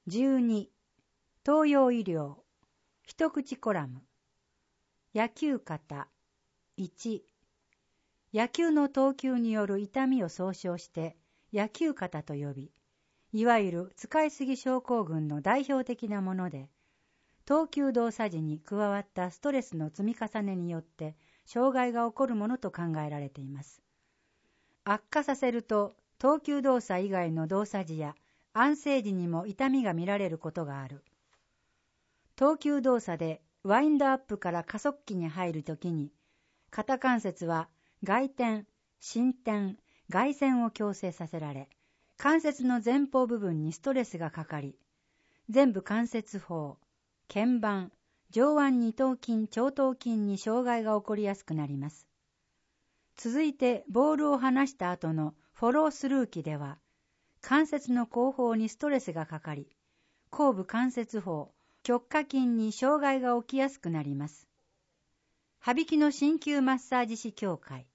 12、東洋医療、一口コラム。野球肩。1、野球の投球による痛みを総称して野球肩と呼び、いわゆる使いすぎ症候群の代表的なもので、投球動作時に加わったストレスの積み重ねによって障害が起こるものと考えられています。悪化させると、投球動作以外の動作時や安静時にも痛みが見られることがある。投球動作でワインドアップから加速期に入るときに、肩関節は外転、伸展、外旋を矯正させられ、関節の前方部分にストレスがかかり、前部関節包、腱板、上腕二頭筋、長頭筋に障害が起こりやすくなります。続いてボールを離した後のフォロースルー期では、関節の後方にストレスがかかり、後部関節包、極下筋に障害が起きやすくなります。羽曳野鍼灸マッサージ師協会